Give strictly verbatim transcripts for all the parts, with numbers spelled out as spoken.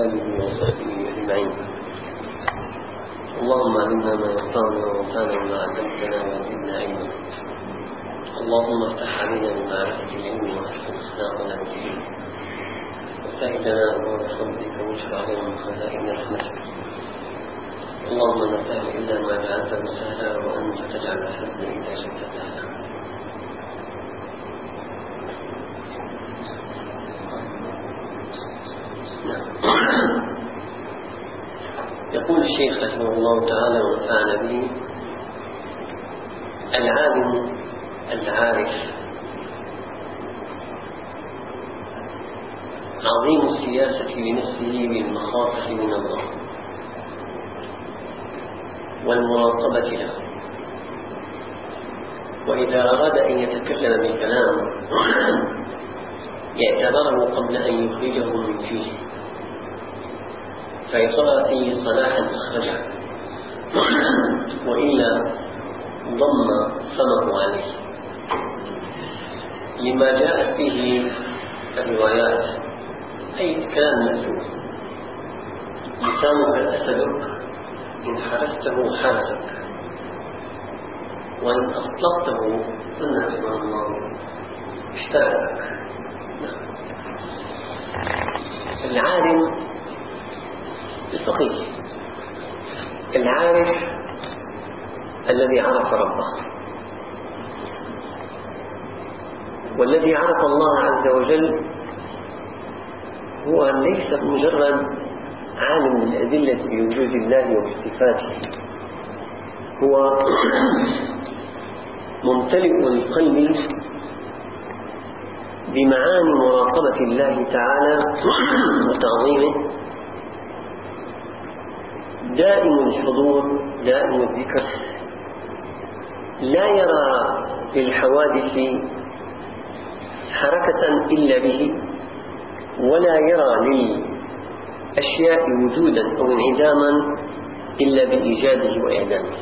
آله وصحبه أجمعين. اللهم علمنا ما ينفعنا وانفعنا بما علمتنا وزدنا علما. اللهم افتح علينا بمعرفة العلم واحفظ أخلاقنا بالدين وسهل لنا أبواب فضلك واشف علينا من خزائن رحمتك. اللهم لا سهل إلا ما جعلته سهلا وأنت تجعل الحزن إذا شئت سهلا. يقول الشيخ رحمه الله تعالى ونفعنا به: العالم العارف عظيم السياسة لنفسه بالمخافة من الله والمراقبة له، وإذا أراد أن يتكلم بالكلام يعتبره قبل أن يخرجه من فيه، فيصنع فيه صلاحا أخرجه، وإلا ضم فمه عليه، لما جاءت فيه الروايات: أي كلام مأثور، لسانك أسدك، إن حرسته حرسك، وإن أطلقته فنعم الله اشتغلك. العالم الفقيه العارف الذي عرف ربه، والذي عرف الله عز وجل هو ليس مجرد عالم بالأدلة بوجود الله وبصفاته، هو ممتلئ القلب بمعاني مراقبة الله تعالى وتعظيمه، دائم الحضور دائم الذكر، لا يرى للحوادث حركة إلا به، ولا يرى للأشياء وجودا أو انعداما إلا بإيجاده وإعدامه.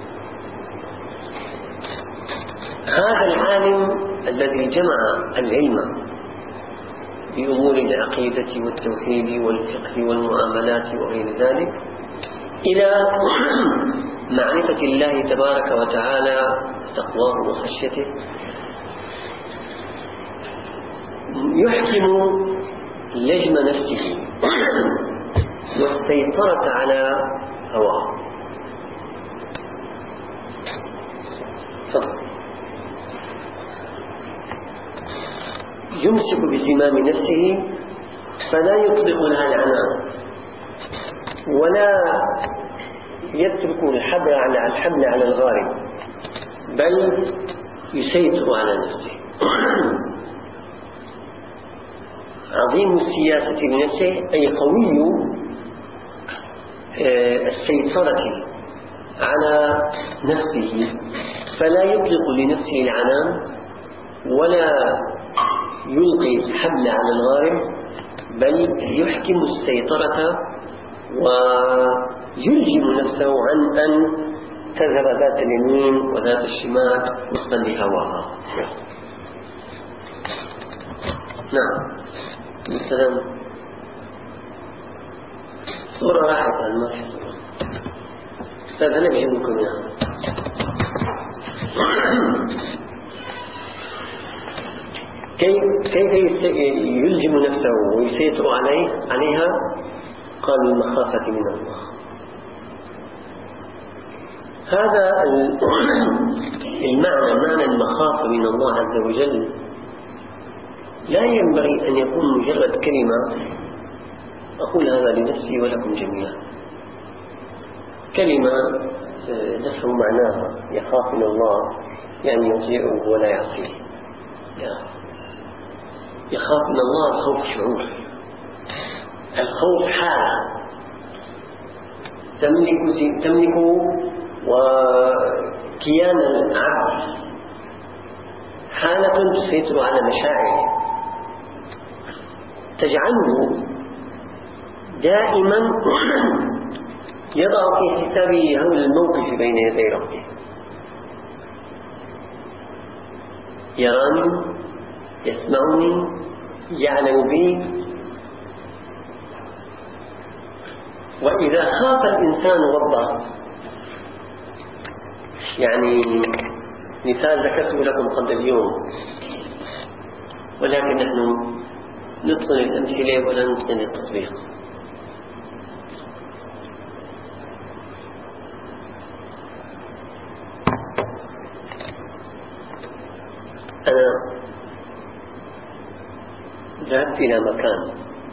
هذا العالم الذي جمع العلم بأمور العقيدة والتوحيد والفقه والمعاملات وغير ذلك إلى معرفة الله تبارك وتعالى تقواه وخشيته، يحكم لجم نفسه والسيطرة على هواه. يمسك بزمام نفسه فلا يطلق لها العنان، ولا يترك الحبل على الحبل على الغارب، بل يسيطر على نفسه. عظيم السياسة لنفسه أي قوي السيطرة على نفسه، فلا يطلق لنفسه العنان ولا يلقي الحبل على الغارب، بل يحكم السيطرة ويلجم نفسه عن أن تذهب ذات اليمين وذات الشمال وفقا لهواها. نعم السلام. صورة راحت عن المرحة أستاذ، أنا بجيب لكم إياها. كيف كيف يلجم نفسه ويسيطر عليه عليها؟ قال: المخافة من الله. هذا المعنى، معنى المخافة من الله عز وجل، لا ينبغي أن يكون مجرد كلمة أقول هذا لنفسي ولكم جميعا، كلمة نفهم معناها: يخاف من الله يعني يطيعه ولا يعصيه. لا، يخاف من الله الخوف شعور، الخوف حالة تملك تملك وكيان العبد، حالة تسيطر على مشاعره، تجعله دائما يضع في حسابه هول الموقف بين يدي ربه. يراني، يسمعني، يعلم بي، وإذا خاف الإنسان ربه، يعني مثال ذكرته لكم قبل اليوم، ولكن نحن نتقن الأمثلة ولا نتقن التطبيق. أنا ذهبت إلى مكان،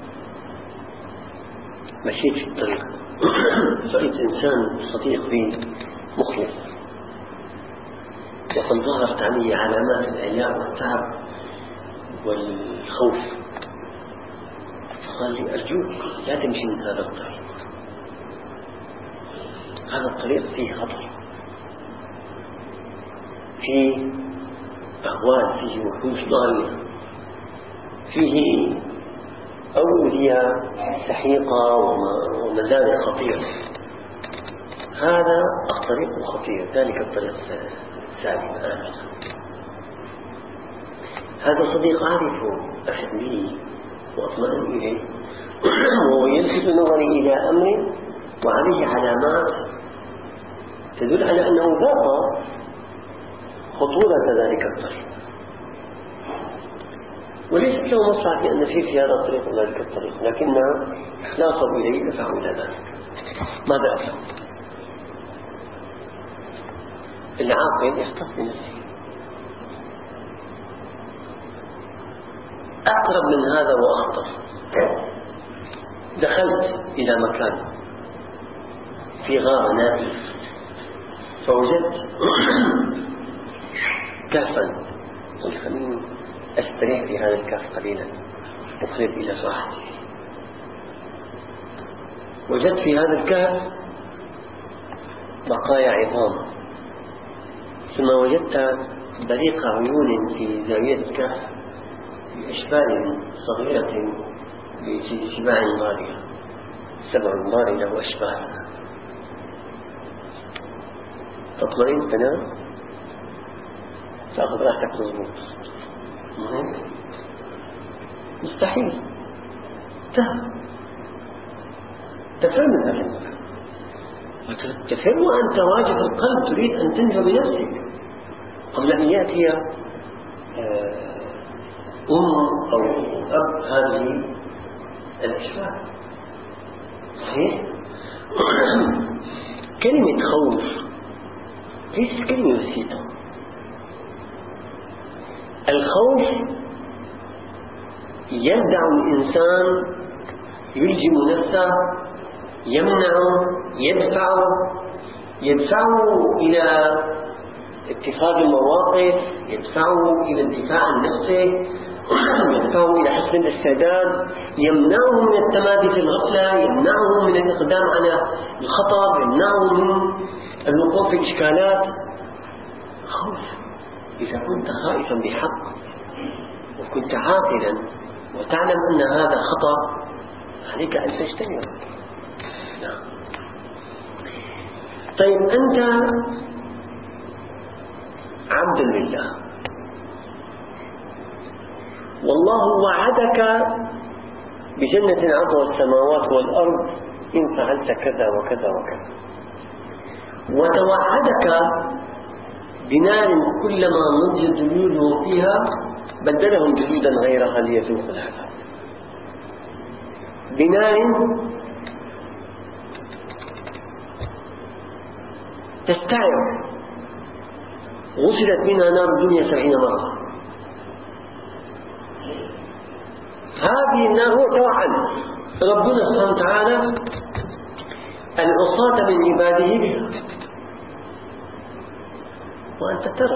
مشيت في الطريق رأيت إنسان صديق بي مخلص، وقد ظهرت علي علامات الإعياء والتعب والخوف، فقال لي أرجوك لا تمشي من هذا الطريق، هذا الطريق فيه خطر، فيه أهوال، فيه وحوش ضارية، فيه أودية سحيقة ومزارع خطيرة، هذا الطريق الخطير، ذلك الطريق السالم آمن. هذا صديق أعرفه، أحد لي وأطمئن إليه، وهو يلفت نظري إلى أمر وعليه علامات تدل على أنه ذاق خطورة ذلك الطريق، وليست له مصلحة أن نسير في هذا الطريق ولا ذلك الطريق، لكن إخلاصه إليه دفعه إلى ذلك. ماذا أفعل؟ العاقل يحتفظ بنفسه. أقرب من هذا وأخطر، دخلت إلى مكان في غار نائي، فوجدت كهفا، قلت خليني أستريح في هذا الكهف قليلا أقرب إلى راحتي. وجدت في هذا الكهف بقايا عظام، ثم وجدت بريق عيون في زاوية الكهف بأشبال صغيرة بسباع ضارية، سبع ضاري له أشبال. تطمئن تنام، تأخذ راحتك مضبوط. مستحيل تهم تفر من هذا، تفر وأنت واجد القلب تريد أن تنجو بنفسك قبل أن يأتي أم أو أب هذه الأشبال. صحيح؟ كلمة خوف ليست كلمة بسيطة. الخوف يدع الإنسان، يلجم نفسه، يمنعه، يدفعه يدفعه إلى اتخاذ المواقف، يدفعه إلى الدفاع عن نفسه، يدفعه إلى حسن الاستعداد، يمنعه من التمادي في الغفلة، يمنعه من الإقدام على الخطر، يمنعه من الوقوع في الإشكالات. خوف. إذا كنت خائفا بحق وكنت عاقلا وتعلم أن هذا خطأ، عليك أن تجتنبه. طيب أنت عبد لله، والله وعدك بجنة عرضها السماوات والأرض إن فعلت كذا وكذا وكذا، وتوعدك بنار كلما نضجت جلودهم فيها بدلهم جلودا غيرها ليذوقوا العذاب. بنار تستعر، غسلت منها نار الدنيا سبعين مرة. هذه النار هو توعد ربنا سبحانه وتعالى العصاة من عباده بها، وأنت ترى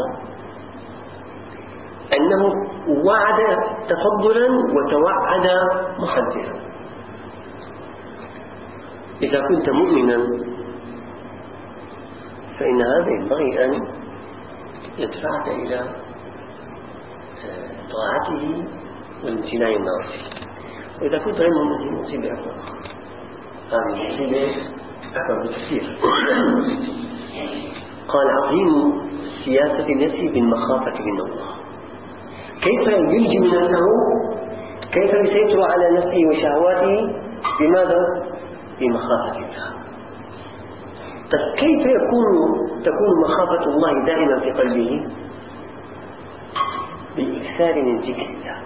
أنه وعد تفضلا وتوعد محذرا. إذا كنت مؤمنا فإن هذا ينبغي أن يدفعك إلى طاعته والامتناع المعصية. وإذا كنت غير مؤمن مصيبة أكبر، هذه مصيبة أكبر بكثير. قال عظيم سياسة النفس بالمخافة من الله. كيف يلجم نفسه؟ كيف يسيطر على نفسه وشهواته؟ بماذا؟ بمخافة الله. طيب كيف يكون تكون مخافة الله دائما في قلبه؟ بالإكثار من ذكر الله،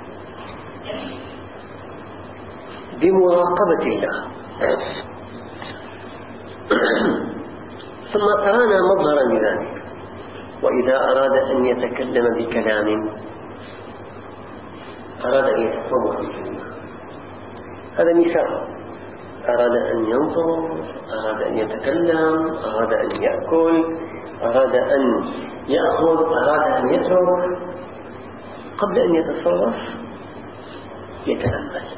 بمراقبة الله. ثم أرانا مظهرا لذلك. وإذا أراد أن يتكلم بكلام، أراد أن يتصور بكلمة، هذا مثال. أراد أن ينظر، أراد أن يتكلم، أراد أن يأكل، أراد أن يأخذ، أراد أن يترك، قبل أن يتصرف يتأمل.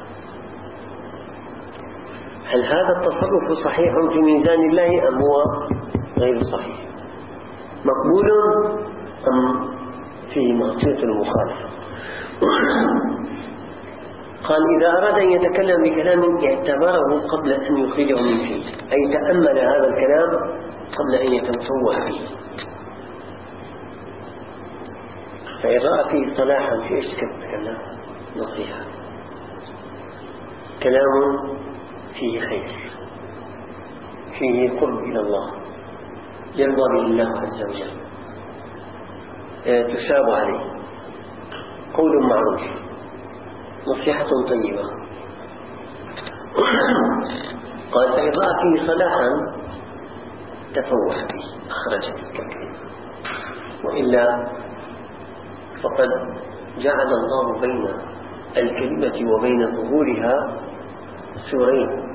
هل هذا التصرف صحيح في ميزان الله أم هو غير صحيح؟ مقبول أم فيه معصية المخالفة؟ قال إذا أراد أن يتكلم بكلام اعتبره قبل أن يخرجه من فيه، أي تأمل هذا الكلام قبل أن يتصور به. فإن رأى فيه صلاحا في إيش كتكلم؟ نصيحة، كلام فيه خير، فيه قرب إلى الله، يرضى به الله عز وجل، تشاب عليه، قول معروف، نصيحة طيبة. قال فإن رأى فيه صلاحا تفوه به، أخرج الكلمة. وإلا فقد جعل الله بين الكلمة وبين ظهورها سورين.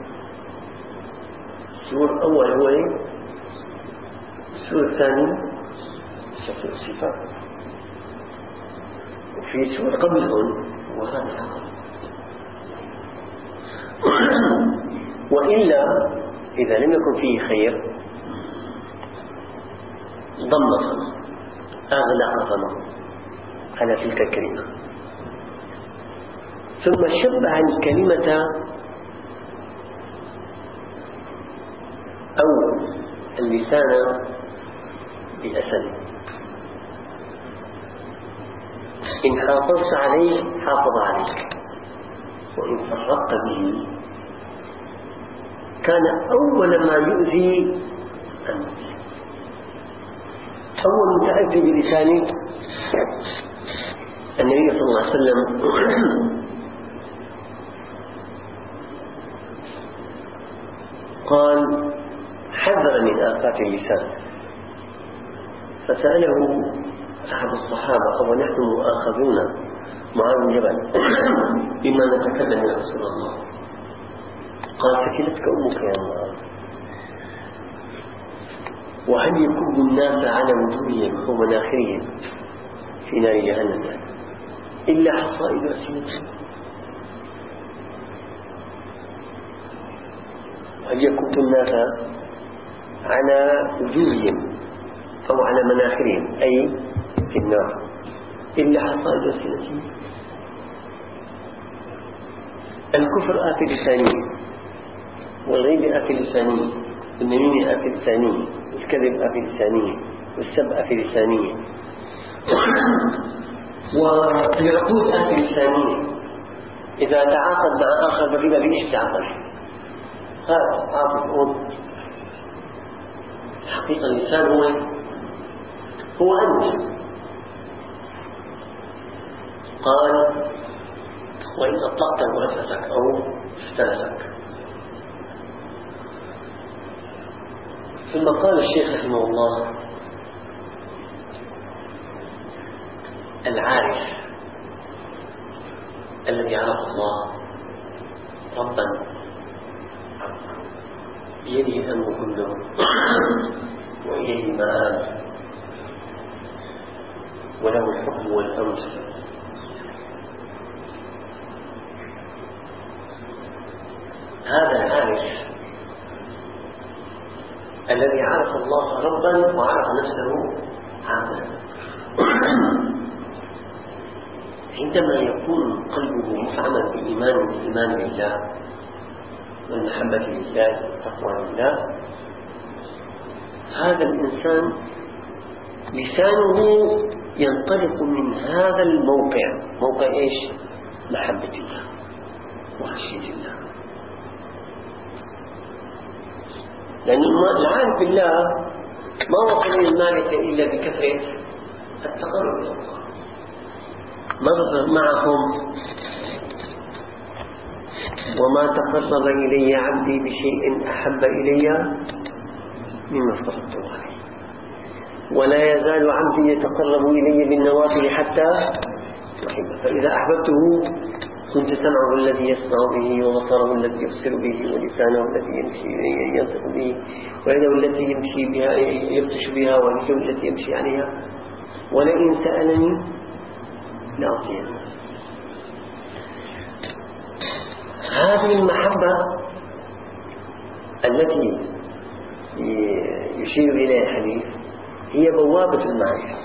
السور الأول هو السور الثاني شكل الصفات، وفي سور قبلهم وهذا. وإلا إذا لم يكن فيه خير ضم فمه، أغلق فمه على تلك الكلمة، ثم شبه الكلمة أو اللسان بأسد. إن حافظت عليه حافظ عليك، وإن فرطت به كان أول ما يؤذي أنت. أول متأذي بلسانه النبي صلى الله عليه وسلم قال حذر من آفات اللسان، فسأله أحد الصحابة أو نحن مؤاخذون معاذ بن جبل بما نتكلم يا رسول الله؟ قال ثكلتك أمك يا معاذ. وهل يكب الناس على وجوههم ومناخرهم في نار جهنم إلا حصائد ألسنتهم؟ وهل يكب الناس على وجوههم أو على مناخرهم أي في النار إلا حصائد ألسنتهم؟ الكفر آفة لسانية، والغيب آفة لسانية، والنميمة آفة لسانية، والكذب آفة لسانية، والسب آفة لسانية، والعقود آفة لسانية. إذا تعاقد مع آخر بغيبة بإيش تعاقد؟ هذا عاطف. حقيقة الإنسان هو هو أنت. قال وإن أطلقت مؤسسك أو افترسك. ثم قال الشيخ رحمه الله العارف الذي عرف الله ربا بيده الأمر كله وإليه المآب وله الحكم والأمر. هذا العارف الذي عرف الله ربا وعرف نفسه عبدا عندما يكون قلبه مفعما بإيمان الإيمان بالله والمحبة لله والتقوى لله، هذا الإنسان لسانه ينطلق من هذا الموقع. موقع إيش؟ محبة الله وخشية الله. لأن العارف بالله ما وصل إلى المعرفة إلا بكثرة التقرب إلى الله. مر معهم وما تقرب إلي عبدي بشيء أحب إلي مما افترضته عليه، ولا يزال عبدي يتقرب إلي بالنوافل حتى أحبه، فإذا أحببته كنت سمعه الذي يسمع به، وبصره الذي يبصر به، ولسانه الذي يمشي ينطق به، ويده التي يمشي بها يبطش بها، ورجله التي يمشي عليها، ولئن سألني لأعطينه. هذه المحبة التي يشير إليها الحديث هي بوابة المعرفة.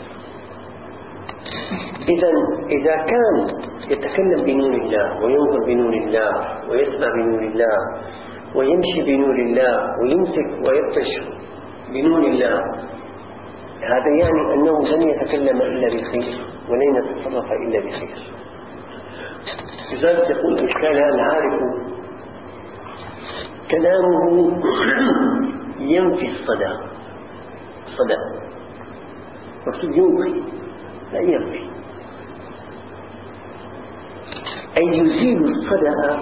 إذا إذا كان يتكلم بنور الله، وينظر بنور الله، ويسمع بنور الله، ويمشي بنور الله، ويمسك ويبطش بنور الله، هذا يعني أنه لن يتكلم إلا بالخير، ولن يتصرف إلا بخير. لذلك يقول الإشكال العارف كلامه ينفي الصدى. صدى مكتوب ينفي لا ينفي، أي يزيل الصدى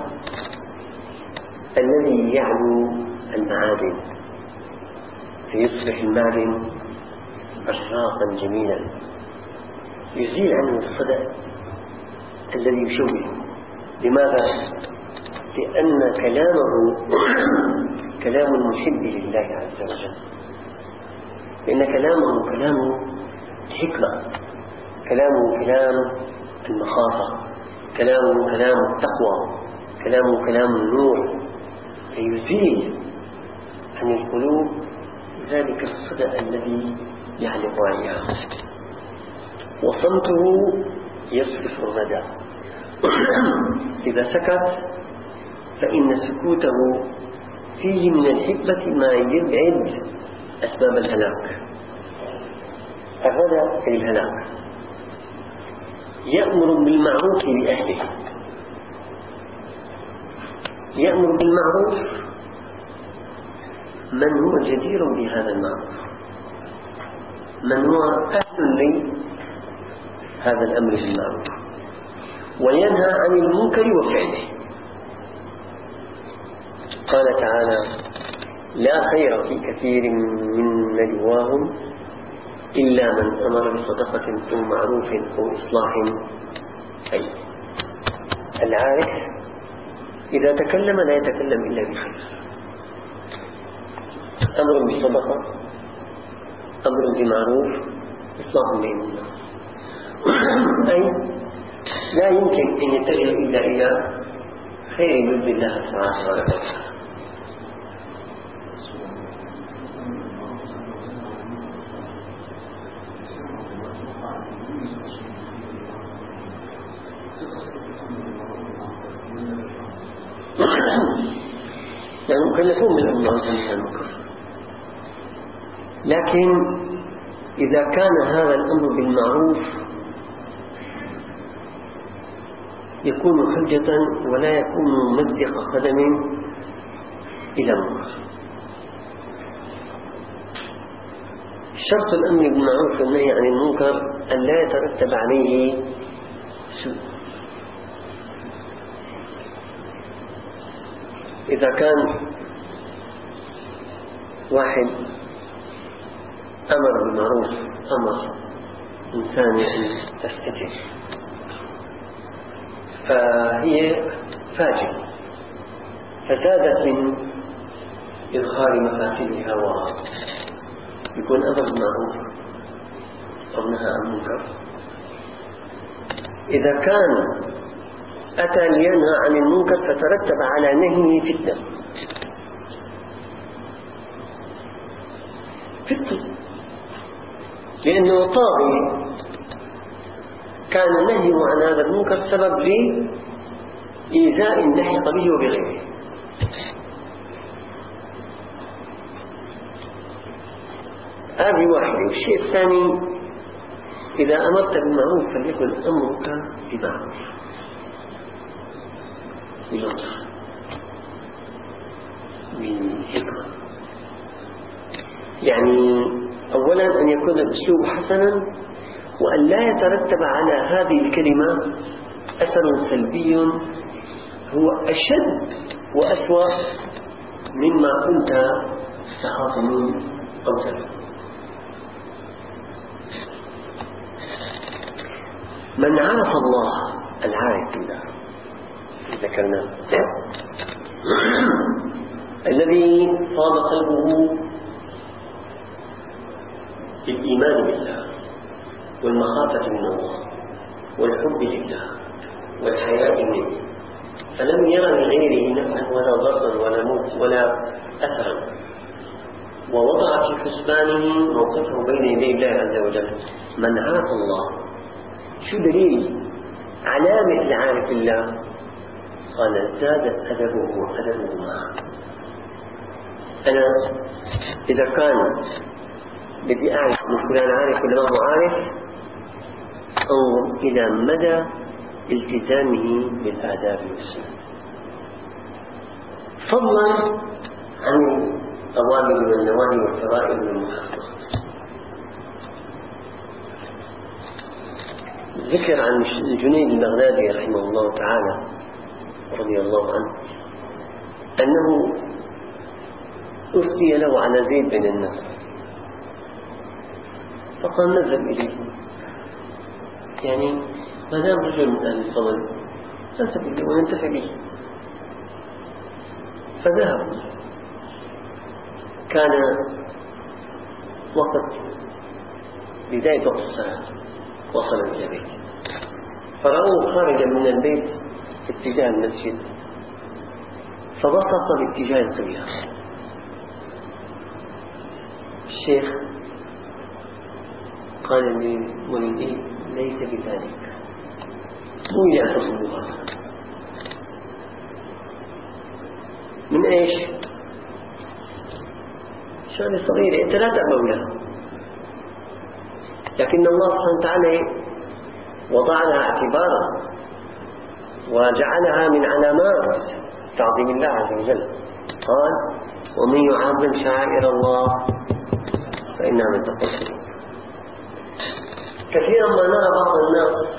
الذي يعلو المعادن فيصبح المعدن أشراقا جميلا، يزيل عنه الصدى الذي يشوه. لماذا؟ لأن كلامه كلام المحب لله عز وجل، لأن كلامه كلام الحكمة، كلامه كلام المخافة، كلامه كلام التقوى، كلامه كلام النور، فيزيل عن القلوب ذلك الصدى الذي يعلق عليها. وصمته يصرف الردى، إذا سكت فإن سكوته فيه من الحكمة ما يبعد أسباب الهلاك. الردى في الهلاك. يأمر بالمعروف لأهله، يأمر بالمعروف من هو جدير بهذا المعروف، من هو أهل لهذا الأمر بالمعروف، وينهى عن المنكر وفعله. قال تعالى: لا خير في كثير من نجواهم إلا من أمر بصدقة أو معروف أو إصلاح. أي العارف إذا تكلم لا يتكلم إلا بخير، أمر بصدقة، أمر بمعروف، إصلاح بين الناس، أي لا يمكن أن يتجه إلا إلى خير يرضي الله سبحانه وتعالى. يعني مكلفون بالأمر والنهي عن المنكر، لكن إذا كان هذا الأمر بالمعروف يكون حجة ولا يكون ممزق قدم إلى منكر. شرط الأمر بالمعروف والنهي عن المنكر أن لا يترتب عليه سوء. إذا كان واحد أمر بالمعروف، أمر إنسان أن تستجيب، فهي فاجر فزادت من إظهار مفاسدها، ويكون أمر بالمعروف أو نهى عن المنكر. إذا كان أتى لينهى عن المنكر فترتب على نهيه فتنة فتنة لأنه طاغي، كان نهيه عن هذا المنكر سبب لإيذاء لحق به وبغيره. هذه واحدة. والشيء الثاني: إذا أمرت بالمعروف فليكن أمرك بمعروف، بلطف، بحكمة، يعني أولا أن يكون الأسلوب حسنا، وأن لا يترتب على هذه الكلمة أثر سلبي هو أشد وأسوأ مما كنت تخاف منه أو تلف. من عرف الله العارف بالله ذكرناه الذي فاض قلبه بالإيمان بالله والمخافة من الله والحب لله والحياء منه، فلم يرى لغيره نفعا ولا ضرا ولا موت ولا أثرا، ووضع في حسبانه موقفه بين يدي الله عز وجل. من عرف الله، شو دليل علامة العارف الله؟ قال زاد أدبه وأدبه معه. أنا إذا كان بدي أعرف من فلان عارف ولا ما هو عارف، أنظر إلى مدى التزامه بالآداب والسنن، فضلا عن الأوامر والنواهي والفرائض والمحرمات. ذكر عن الجنيد البغدادي رحمه الله تعالى رضي الله عنه أنه أفتي له على زيد بن النصر، فقال نذهب إليه، يعني ما دام رجل من أهل الفضل نذهب إليه وننتفع به. فذهب، كان وقت بداية وقت الصلاة، وصل إلى البيت فرأوه خارجا من البيت في اتجاه المسجد، فبسط باتجاه القبلة. الشيخ قال لي ولدي ليس بذلك، مو يعتصم هذا من ايش؟ شغله صغيره انت لا تأبه له، لكن الله سبحانه وتعالى وضع لها اعتبارا وجعلها من علامات تعظيم الله عز وجل. قال ومن يعظم شعائر الله فإنها من تقوى القلوب. كثيرا ما نرى بعض الناس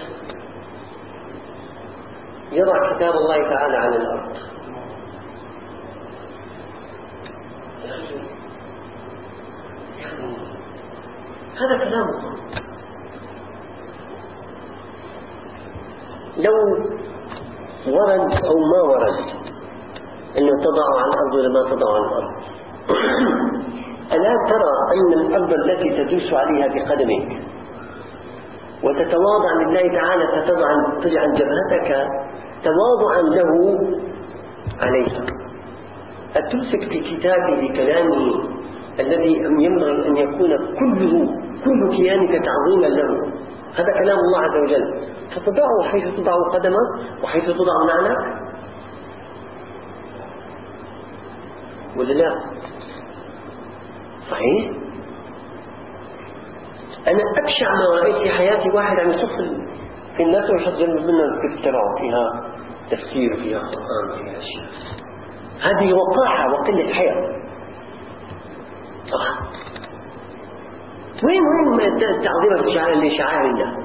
يضع كتاب الله تعالى على الأرض، هذا كلامه. لو ورد أو ما ورد أنه تضع على الأرض ولا ما تضع على الأرض، ألا ترى أن الأرض التي تدوس عليها بقدمك وتتواضع لله تعالى فتضع تجعل جبهتك تواضعا له عليها، أتمسك بكتابه بكلامه الذي ينبغي أن يكون كله كل كيانك تعظيما له، هذا كلام الله عز وجل، فتضعه حيث تضع قدمك وحيث تضع معناك ولا لا؟ صحيح؟ أنا أبشع ما رأيت في حياتي واحد عم يصف في الناس ويحط جنب منه الكتب تبعه فيها تفسير وفيها قرآن وفيها أشياء، هذه وقاحة وقلة حياة. صح؟ وين وين تعظيم الشعائر لشعائر الله؟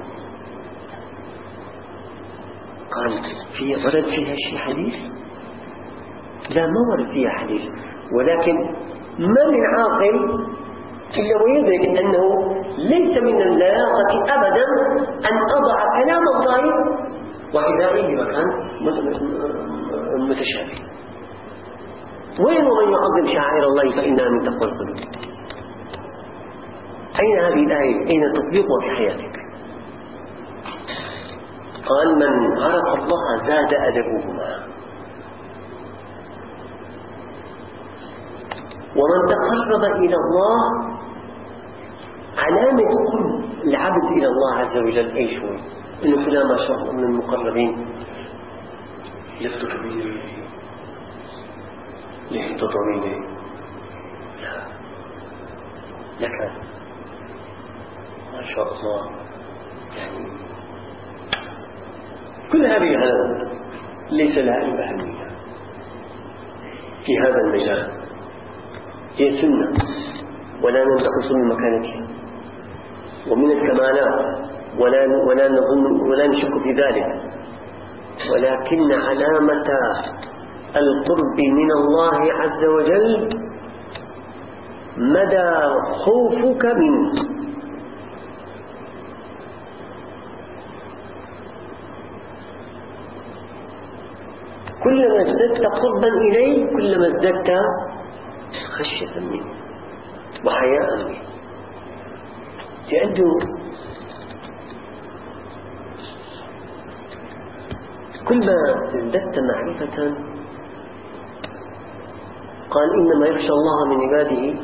قال في ورد فيها شيء حديث؟ لا، ما ورد فيها حديث، ولكن ما من عاقل إلا ويدرك أنه ليس من اللياقة أبدا أن أضع كلام الله وحذائه بمكان متشابه. وين ومن يعظم شعائر الله فإنها من تقوى القلوب؟ أين هذه الآية؟ أين تطبيقها في حياتك؟ قال من عرف الله زاد أدبه معه، ومن تقرب إلى الله، علامة كل العبد إلى الله عز وجل أيش هو؟ إنه فلان ما شاء الله من المقربين، لفته كبير، لحيته طويلة، لا لك ما شاء الله، يعني كل هذه العلامات ليس لها أي أهمية في هذا المجال، هي سنة ولا ننتقص من مكانتها ومن الكمالات، ولا ولا نظن ولا نشك في ذلك، ولكن علامة القرب من الله عز وجل مدى خوفك منه. كلما ازددت قربا إليه كلما ازددت خشية منه وحياء منه، لأنه كلما ازددت معرفة، قال إنما يخشى الله من عباده،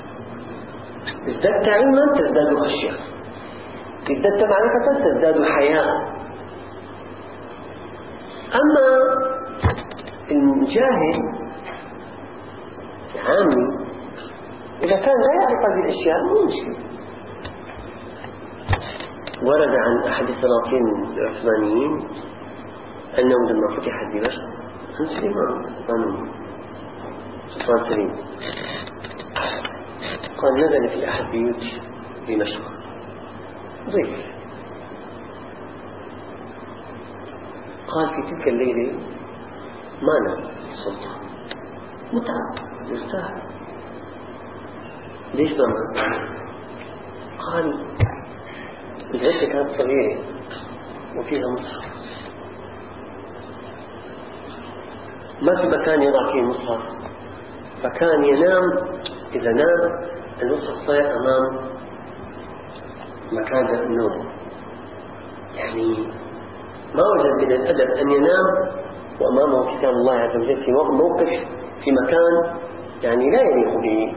ازددت علما تزداد خشية، ازددت معرفة تزداد حياء. أما الجاهل العامي إذا كان لا يعرف هذه الأشياء مو مشكلة. ورد عن أحد السلاطين العثمانيين أنه لما فتحت دمشق عن سليمان عن سلطان سليم قال نزل في أحد بيوت دمشق ضيف، قال في تلك الليلة ما نام السلطان، متعب يرتاح. ليش ما نام؟ قال الغرفة كانت صغيرة وفيها مصحف، ما في مكان يضع فيه مصحف، فكان ينام إذا نام المصحف صار أمام مكان النوم، يعني ما وجد من الأدب أن ينام وأمامه كتاب الله عز وجل في موقف في مكان يعني لا يليق به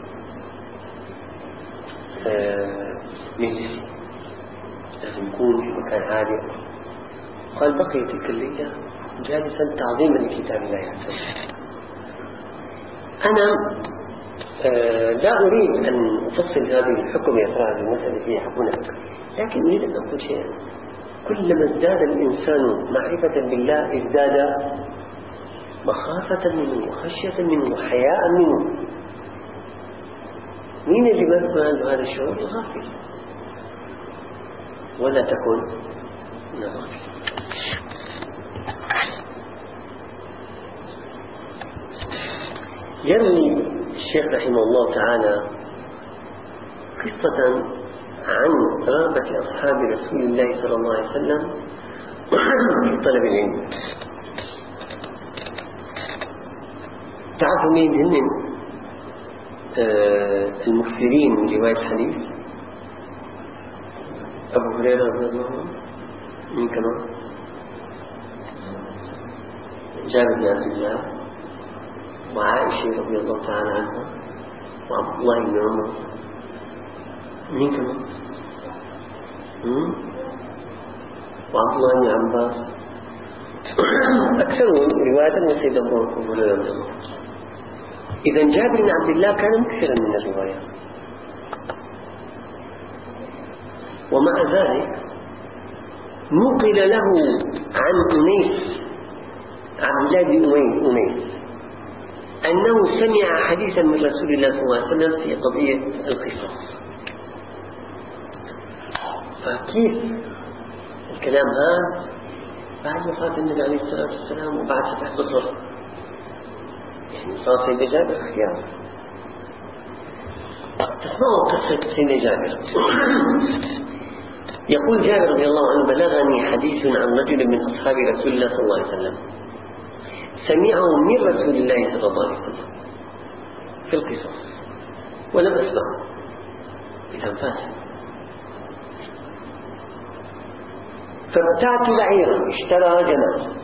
مجلسي، لازم يكون في مكان هادئ. قال بقي تلك الليلة جالسا تعظيما لكتاب الله عز وجل. أنا آه لا أريد أن أفصل هذه الحكم يسرع المسألة فيها حكمنا، لكن أريد أن أقول شيئا. كلما ازداد الإنسان معرفة بالله ازداد مخافة منه وخشية منه وحياء منه. مين اللي ما يكون عنده هذا الشعور؟ الغافل. ولا تكن من الغافل. يروي الشيخ رحمه الله تعالى قصة عن رغبة أصحاب رسول الله صلى الله عليه وسلم في طلب العلم. تعرفوا مين هن آه المكثرين من رواية الحديث؟ أبو هريرة رضي الله عنه، مين كمان؟ جابر بن عبد الله، وعائشة رضي الله تعالى عنها، وعبد الله بن عمر، مين كمان؟ وعبد الله بن عباس. أكثرهم رواية وسيد أبو هريرة. إذا جابر بن عبد الله كان مكثرا من الروايات، ومع ذلك نقل له عن أنيس عبد الله بن أنيس أنه سمع حديثا من رسول الله صلى الله عليه وسلم في قضية القصاص. فكيف الكلام هذا بعد وفاة النبي عليه الصلاة والسلام وبعد فتح بصر؟ يعني صار سيدنا جابر اختيار. تسمعوا قصة سيدنا جابر. يقول جابر رضي الله عنه بلغني حديث عن رجل من أصحاب رسول الله صلى الله عليه وسلم سمعه من رسول الله صلى الله عليه وسلم في القصص ولم أسمعه. إذا فات فابتعت بعيرا، اشترى جمال،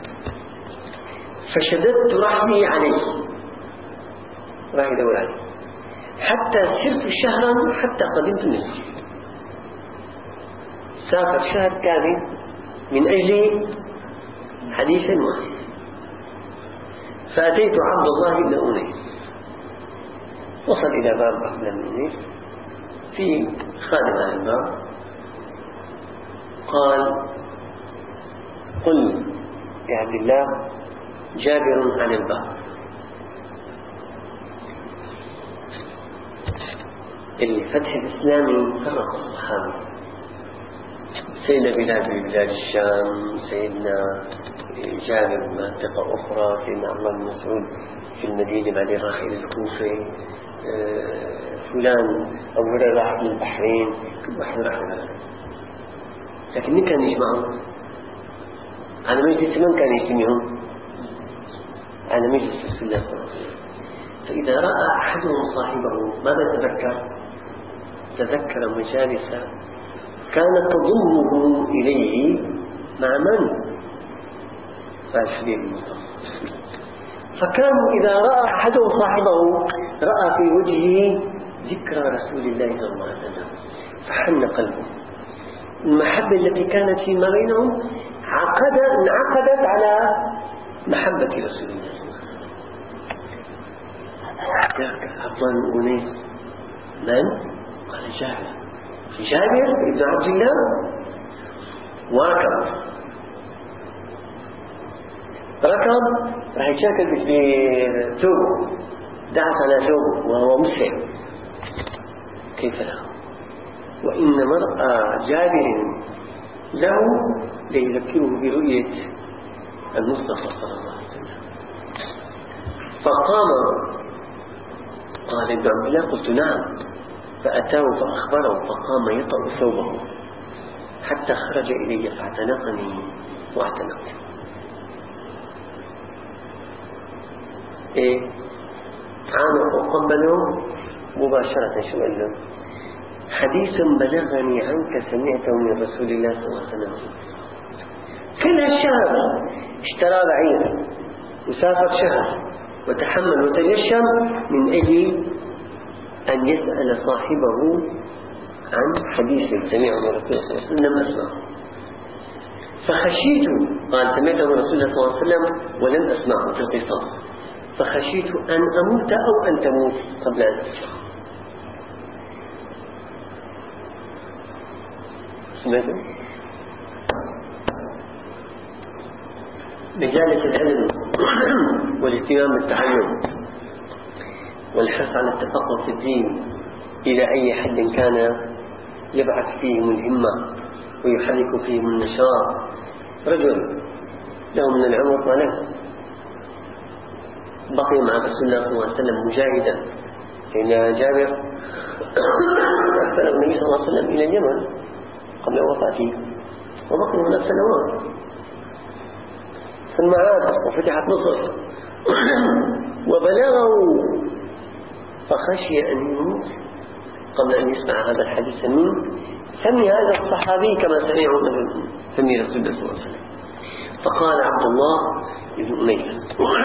فشددت رحمي عليه، راح يدور عليه حتى سرت شهرا حتى قدمت مصر. سافر شهر كامل من أجل حديث واحد. فأتيت عبد الله بن أنيس، وصل إلى باب عبد الله بن أنيس، في خادم على الباب قال قل لعبد الله جابر عن الباب. الفتح الإسلامي فرق الصحابة. سيدنا بلال في بلاد الشام، سيدنا جابر بمنطقة أخرى، سيدنا عمر بن مسعود في المدينة بعدين راح إلى الكوفة، فلان أو هريرة راح للبحرين، كل واحد راح لها. لكن من كان يجمعهم؟ على مجلس من كان يجتمعون؟ على مجلس رسول الله صلى الله عليه وسلم. فإذا رأى أحدهم صاحبه ماذا تذكر؟ تذكر مجالسا كانت تضمه إليه مع من؟ مع الحبيب المصطفى. فكانوا إذا رأى أحدهم صاحبه رأى في وجهه ذكرى رسول الله صلى الله عليه وسلم فحن قلبه. المحبة التي كانت فيما بينهم عقد انعقدت على محبة رسول الله صلى الله عليه وسلم. أفضل من أنيس من؟ قال جابر. جابر ابن عبد الله وركب ركب راح يشاكل في ثوبه، دعس على ثوبه وهو مسلم. كيف له؟ وإن مرأى جابر له ليذكره برؤية المصطفى صلى الله عليه وسلم. فقام قال ابن عبد الله قلت نعم، فأتاه فأخبره فقام يطأ ثوبه حتى خرج إلي فاعتنقني واعتنقني. إيه عانق وقبله مباشرة. شو قال له؟ حديث بلغني عنك سمعته من رسول الله صلى الله عليه وسلم. كل هالشهر اشترى بعير وسافر شهر وتحمل وتجشم من أجل أن يسأل صاحبه عن حديث سمعه من رسول الله صلى الله عليه وسلم لم أسمعه. فخشيت، قال سمعته من رسول الله صلى الله عليه وسلم ولم أسمعه في القصة، فخشيت أن أموت أو أن تموت قبل أن أسمع. سمعته؟ مجالس العلم والاهتمام بالتعلم والحرص على التفقه في الدين إلى أي حد كان يبعث فيهم الهمة ويحرك فيهم النشاط. رجل له من العمر ما له بقي مع رسول الله صلى الله عليه وسلم مجاهدا. لأن جابر أرسل النبي صلى الله عليه وسلم إلى اليمن قبل وفاته وبقي هناك سنوات، ثم عاد وفتحت مصر وبلغه فخشي أن يموت قبل أن يسمع هذا الحديث منه. سمي هذا الصحابي كما سمعه من سمي رسول الله صلى الله عليه وسلم. فقال عبد الله بن أمية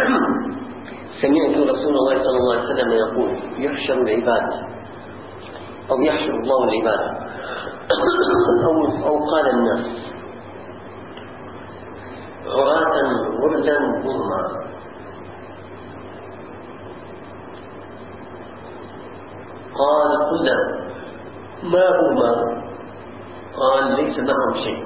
سمعت رسول الله صلى الله عليه وسلم يقول يحشر العباد أو يحشر الله العباد أو, أو قال الناس عراة غرزا ظلما. قال قلنا ما هما؟ قال ليس معهم شيء.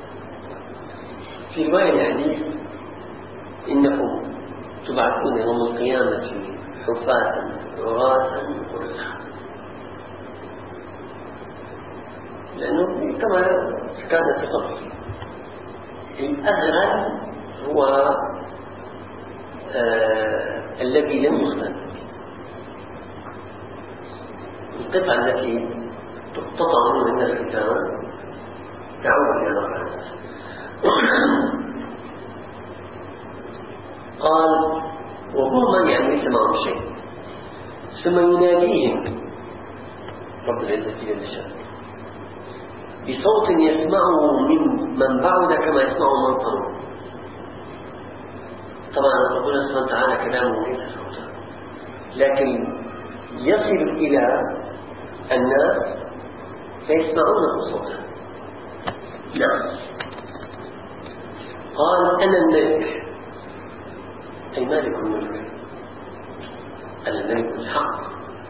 في رواية الحديث إنكم تبعثون يوم القيامة حفاة عراة غرزا، لأنه كما كان في قبله الأزرق هو آه الذي لم يختلف. القطعة التي تقتطع منها الختان تعود إلى رفعها. قال وهو من يعني ليس معهم شيء. ثم يناديهم رب العزة جل شأنه بصوت يسمعه من من بعد كما يسمعه من قرب. طبعا ربنا سبحانه وتعالى كلامه ليس صوتا، لكن يصل إلى الناس فيسمعونه صوتا. نعم. قال أنا الملك، أي مالك الملك، أنا الملك الحق.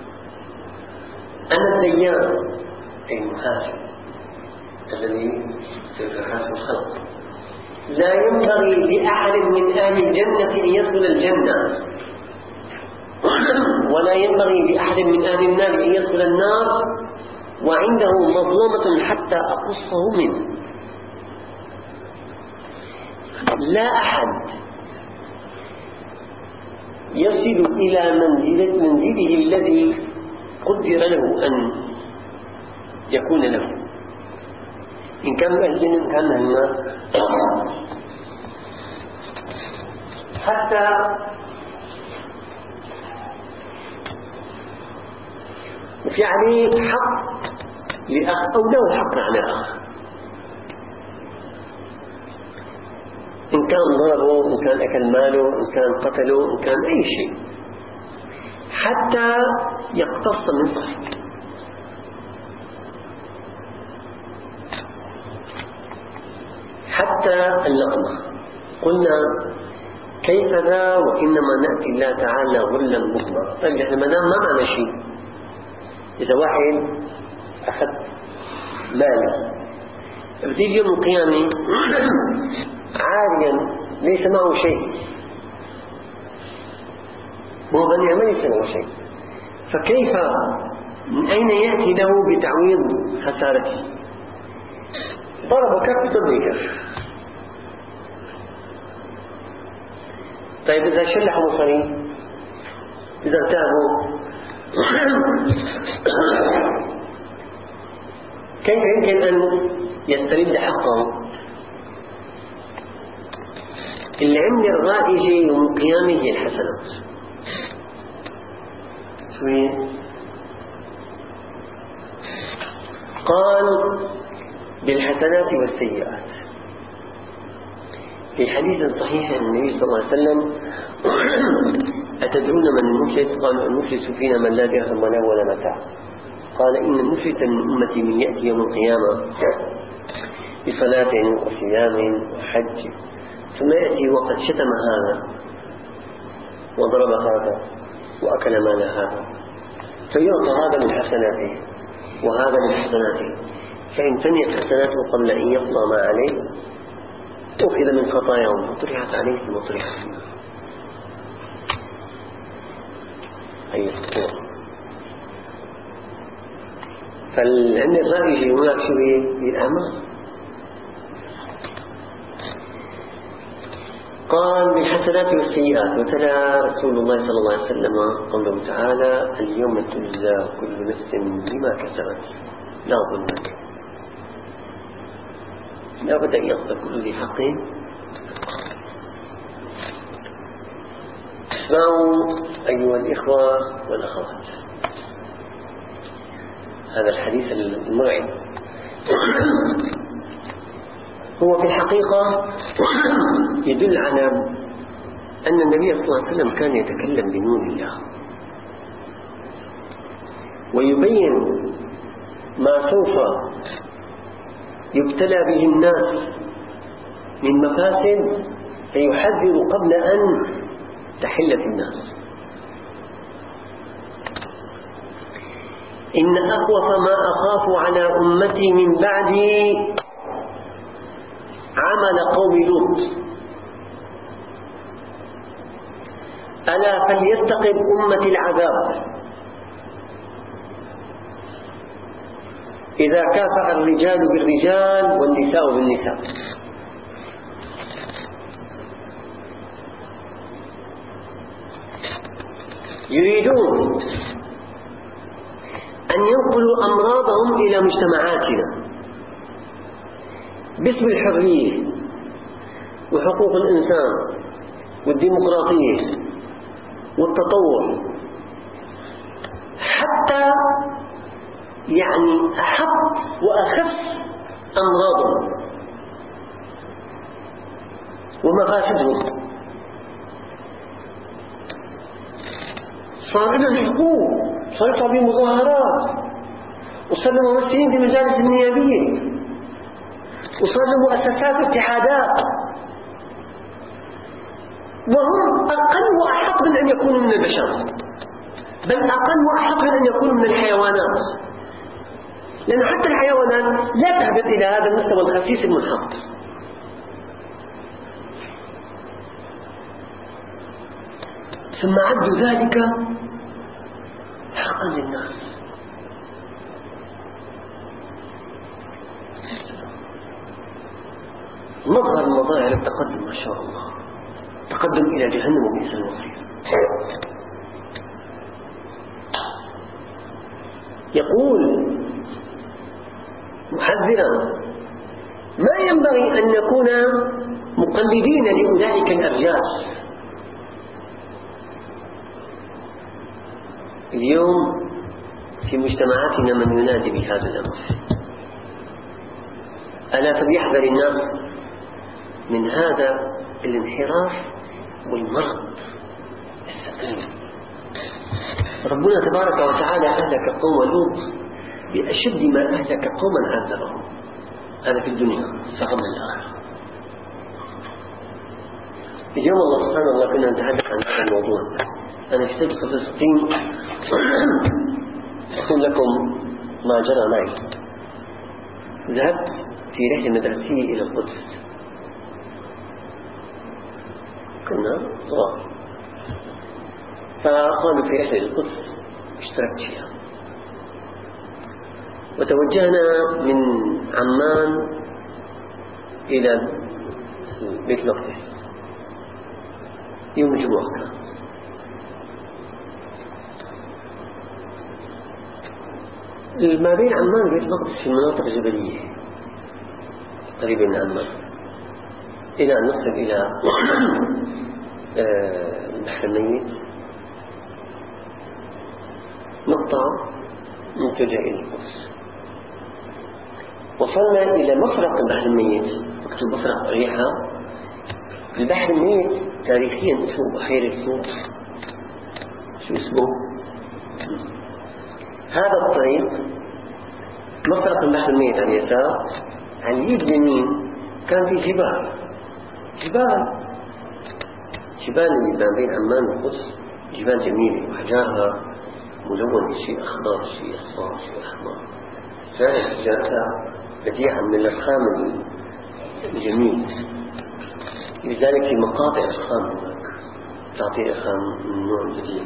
أنا الديان، أي المحاسب الذي سيحاسب الخلق. لا ينبغي لأحد من أهل الجنة أن يدخل الجنة ولا ولا ينبغي لأحد من أهل النار أن يدخل النار وعنده مظلمة حتى أقصه منه. لا أحد يصل إلى منزلة منزله الذي قدر له أن يكون له، إن كان أهل الجنة إن كان أهل النار، حتى وفي عليه حق لأخ أو له حق على الآخر، إن كان ضربه، إن كان أكل ماله، إن كان قتله، إن كان أي شيء، حتى يقتص من صاحبه. حتى اللقمة قلنا كيف ذا وإنما نأتي الله تعالى غلا مطلقا. طيب إحنا ما دام ما معنا شيء، إذا واحد أخذ ماله بتيجي يوم القيامة عاريا ليس معه شيء، هو غني ما ليس معه شيء، فكيف من أين يأتي له بتعويض خسارته؟ ضرب كف ضرب كف. طيب إذا شلحوا مصري، إذا ارتابوا، كيف يمكن أن يسترد حقه؟ اللي عند الرائجة يوم القيامة هي الحسنات. شو هي؟ قال بالحسنات والسيئات. في حديث صحيح عن النبي صلى الله عليه وسلم: أتدرون من المفلس؟ قالوا المفلس فينا من لا درهم ولا ولا متاع. قال إن المفلس من أمتي من يأتي يوم القيامة بصلاة وصيام وحج، ثم يأتي وقد شتم هذا وضرب هذا وأكل مال هذا، فيعطى هذا من حسناته وهذا من حسناته، فإن فنيت حسناته قبل أن يقضى ما عليه أخذ من خطاياهم فطرحت عليه ثم طرحت فيه. أي الصورة. فالعلم الرائجي هناك شو هي الأعمال. قال بالحسنات والسيئات، وتلا رسول الله صلى الله عليه وسلم قوله تعالى: اليوم تجزى كل نفس بما كسبت لا ظلم. لا بد أن يأخذ كل ذي حق. اسمعوا أيها الإخوة والأخوات، هذا الحديث المرعب هو في الحقيقة يدل على أن النبي صلى الله عليه وسلم كان يتكلم بنور الله ويبين ما سوف يبتلى به الناس من مفاسد، فيحذر قبل أن تحل في الناس. إن أخوف ما أخاف على أمتي من بعدي عمل قوم لوط، ألا فليستقم أمة العذاب إذا كافأ الرجال بالرجال والنساء بالنساء. يريدون أن ينقلوا أمراضهم إلى مجتمعاتنا باسم الحرية وحقوق الإنسان والديمقراطية والتطور، حتى يعني أحط وأخف أمراضهم ومفاسدهم. صار لنا حقوق، صار يطلع به مظاهرات، وصار لنا ممثلين في مجالس النيابية، وصار لنا مؤسسات اتحادات، وهم أقل وأحق من أن يكونوا من البشر، بل أقل وأحق من أن يكونوا من الحيوانات، لأن حتى الحيوانات لا تهبط إلى هذا المستوى الخسيس المنحط. ثم عدوا ذلك أقل الناس. مظهر مظاهر التقدم ما شاء الله، تقدم إلى جهنم وبئس المصير. يقول محذرا: ما ينبغي أن نكون مقلدين لأولئك الأرجاس. اليوم في مجتمعاتنا من ينادي بهذا الأمر، ألا فليحذر الناس من هذا الانحراف والمرض السقيم. ربنا تبارك وتعالى أهلك قوم لوط بأشد ما أهلك قوما عذبهم، هذا في الدنيا فقم الآخرة. اليوم الله سبحانه الله كنا نتحدث عن هذا الموضوع. أنا اشتدت في فلسطين أقول لكم ما جرى معي. ذهبت في رحلة مدرسية إلى القدس، كنا صغار، فقالوا في رحلة القدس اشتركت فيها، وتوجهنا من عمان إلى بيت المقدس يوم الجمعة. كان ما بين عمان وبيت المقدس في مناطق جبلية قريبة من عمان، إلى أن نصل إلى البحر الميت، نقطع متجه إلى القدس. وصلنا إلى مفرق البحر الميت، مكتوب مفرق ريحة. البحر الميت تاريخيا اسمه بحيرة لوط. شو اسمه؟ هذا الطريق مفرق البحر الميت على اليسار، على اليد اليمين كان في جبال جبال جبال اللي ما بين عمان والقدس، جبال جميلة وحجارها ملون، شيء أخضر شيء أصفر شيء أحمر، فعلا حجارها بديعة من الخام الجميل. لذلك في مقاطع الخام هناك تعطي خام من نوع بديع.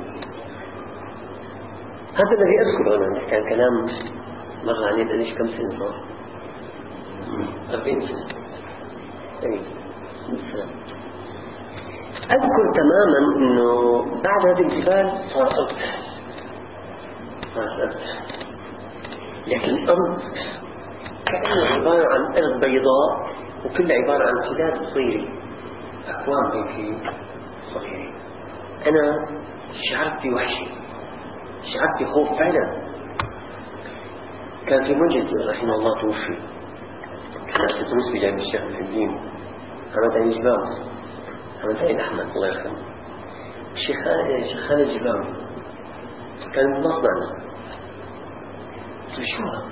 هذا الذي أذكره أنا، كان كلام مر عليه ليش كم سنة صار؟ أربعين سنة. أي مثلا أذكر تماما أنه بعد هذه الجبال صار أرض، صار أرض، لكن الأرض كأنها عبارة عن أرض بيضاء وكلها عبارة عن سداد صغيرة، أكوام هيك صغيرة. أنا شعرت بوحشة، شعرت بخوف فعلا. كان في مجد رحمه الله توفي، كان أسس بجانب الشيخ الحدين حمد علي جباوي، حمد علي أحمد الله يرحمه. الشيخ الشيخ خالد جباوي كان مصنعنا، شو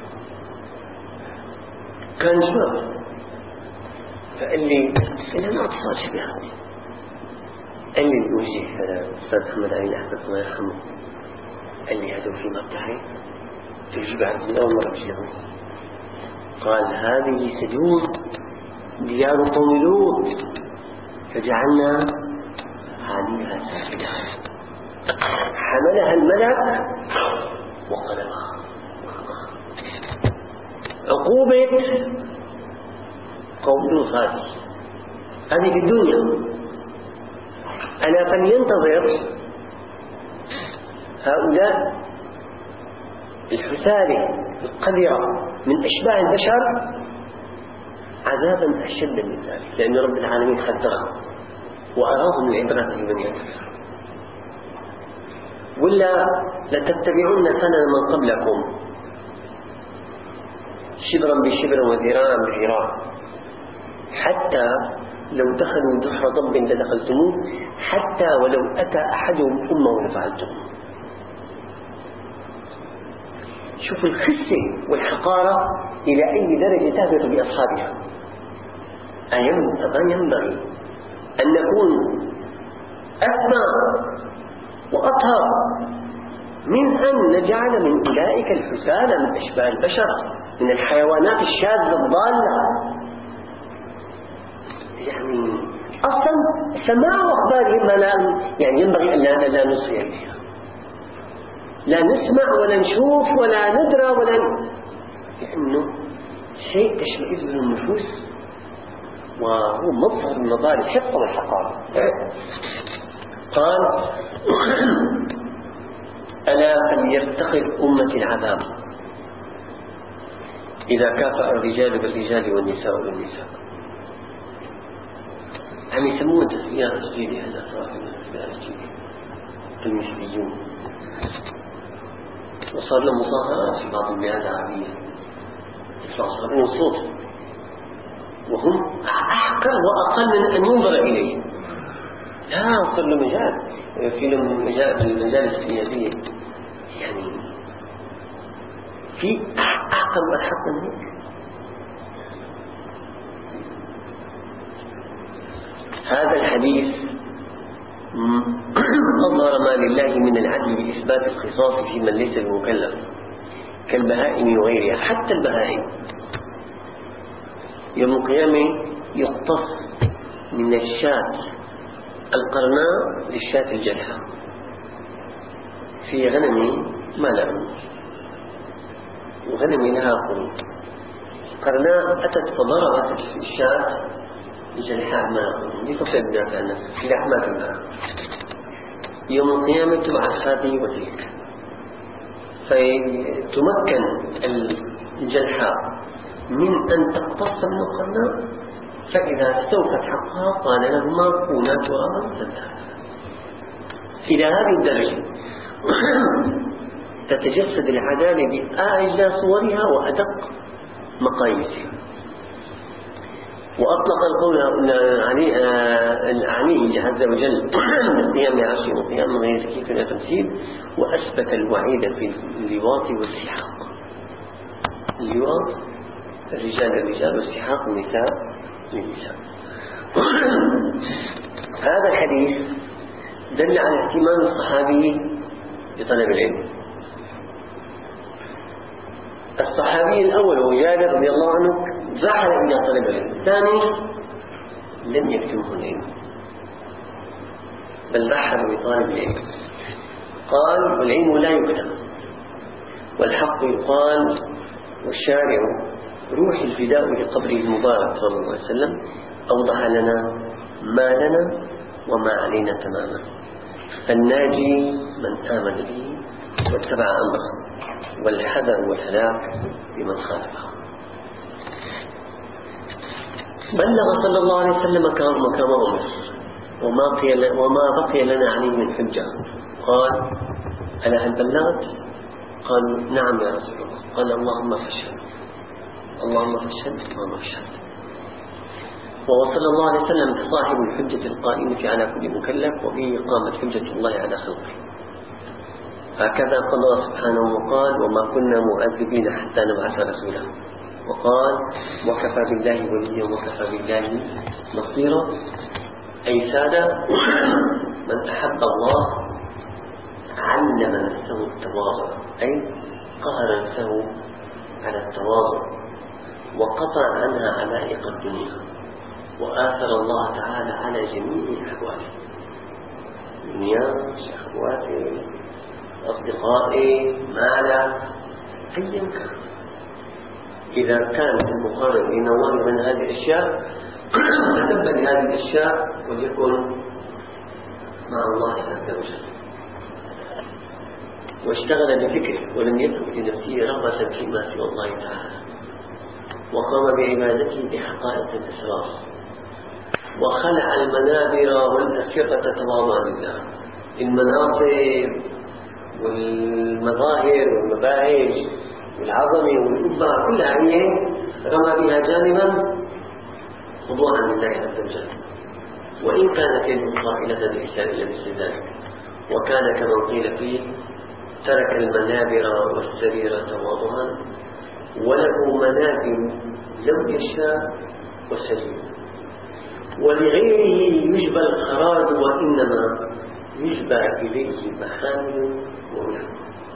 كان جباوي، فقال لي إلا ما أتصال شبه، قال لي الوجه هذا أستاذ حمد علي أحمد الله يرحمه، قال لي هذا في مقطعي تجيب عن من أول مرة بجيبه. قال هذه سجون ديار قوم لوط فجعلنا عليها سافلة، حملها الملك وقلبها. عقوبة قوم لوط هذه هذه في الدنيا. ألا فلينتظر هؤلاء الحسالة القذرة من أشباه البشر عذابا أشد من ذلك، لأن رب العالمين حذرهم وأراهم العبرة لمن يتبع. ولا لتتبعون سنن من قبلكم شبرا بشبر وذراعا بذراع، حتى لو دخلوا جحر ضب لدخلتموه، حتى ولو أتى أحدهم أمه لفعلتم. شوف الخسة والحقارة إلى أي درجة تهبط بأصحابها. أيما ينبغي أن نكون أسمى وأطهر من أن نجعل من أولئك الحسالة من أشباه البشر، من الحيوانات الشاذة الضالة. يعني أصلا سماع أخبارهم ما لا يعني ينبغي أن لا, لا نصغي إليها. لا نسمع ولا نشوف ولا ندرى ولا ن... لأنه شيء تشمئز من النفوس وهو مظهر من مظاهر الحقة والحقارة. قال ألا فليرتقي الأمة العذاب إذا كافأ الرجال بالرجال والنساء بالنساء. عم يسمون تسميات الجيل هذا صراحة من تسميات الجيل المثليون، وصار له مظاهرات في بعض البلاد العربية يصرفون صوت وهم أحقر وأقل من أن ينظر إليه. لا صار له مجال في لهم مجال بالمجال السياسية، يعني في أحقر وأحق من هيك. هذا الحديث أظهر ما لله من العدل بإثبات الخصاص في من ليس بمكلف كالبهائم وغيرها. حتى البهائم يوم القيامة يقتص من الشاة القرناء للشاة الجلحة. في غنم ما لا أمر وغنم لها قرون، قرناء أتت فضربت الشاة الجلحاء ما لا قرون، دي فصل بدافع النفس في لحمات الماء. يوم القيامة تبعث هذه وتلك، فتمكن الجلحاء من أن تقتص من القرناء، فإذا استوفت حقها قال لهما كونا ترابا سدا. إلى هذه الدرجة تتجسد العدالة بأعلى صورها وأدق مقاييسها. وأطلق القول العنيه عز وجل بالقيام بعرشه وقيام من غير تكييف ولا تمثيل، وأثبت الوعيد في اللواط والسحاق. اللواط الرجال الرجال والسحاق النساء للنساء. هذا الحديث دل على اهتمام الصحابي بطلب العلم. الصحابي الأول هو جابر رضي الله عنه زحل إلى طلب العلم، الثاني لم يكتمه العلم بل بحر بطالب العلم. قال والعلم لا يكتم والحق يقال والشارع روح الفداء لقبره المبارك صلى الله عليه وسلم أوضح لنا ما لنا وما علينا تماما. فالناجي من آمن به واتبع أمره، والحذر والهلاك بمن خالفه. بلغ صلى الله عليه وسلم مقام أمر وما بقي لنا عليه من حجة. قال ألا هل بلغت؟ قالوا نعم يا رسول الله. قال اللهم فاشهد اللهم فاشهد اللهم فاشهد. وهو صلى الله عليه وسلم صاحب الحجة القائمة على كل مكلف، وبه قامت حجة الله على خلقه. هكذا قضى سبحانه وقال وما كنا مؤذبين حتى نبعث رسولا. وقال وكفى بالله وليا وكفى بالله نصيرا. أي سادة من أحب الله علم نفسه التواضع، أي قهر نفسه على التواضع وقطع عنها علائق الدنيا، وآثر الله تعالى على جميع أحواله، دنيا شهواته أصدقائه ماله أيا كان. إذا كانت المقارنة بين الله من هذه الأشياء فتبت هذه الأشياء وليكن مع الله عز وجل، واشتغل بفكره ولم يترك لنفسه رغبة فيما سوى الله تعالى، وقام بعبادته بحقائق الأسرار، وخلع المنابر والأسرة تواضعا لله. المناصب والمظاهر والمباهج والعظمة والإبهار كلها هي رمى بها جانبا خضوعا لله عز وجل، وإن كانت يده قائلة الإحسان إلى مثل ذلك. وكان كما قيل فيه ترك المنابر والسرير تواضعا، وله منابر لو يشاء وسرير، ولغيره يجبى الخراج وإنما يجبى إليه محامل ورجل.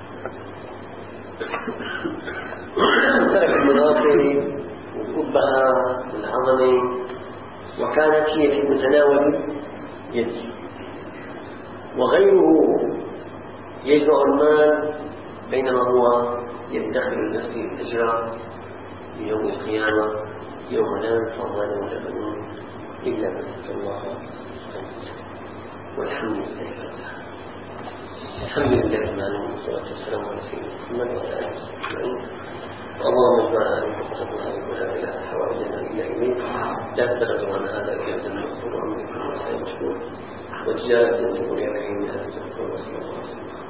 ترك المناصب والأبهة والعظمة وكانت هي في متناول يده، وغيره يجمع المال بينما هو يدخر لنفسه الأجر ليوم القيامة يوم لا ينفع مال ولا بنون إلا من أتى الله والحمد لله الحمد لله المعلوم والصلاة والسلام على سيدنا محمد وعلى آله وصحبه أجمعين. اللهم اجعلنا من حفظنا ولا إله حوائجنا إلا إليك لا تبلغ عن هذا إلا أن نغفر عن كل مسائل مشكور وجاءت الجمهورية العلمية أن تغفر وصلى الله عليه وسلم.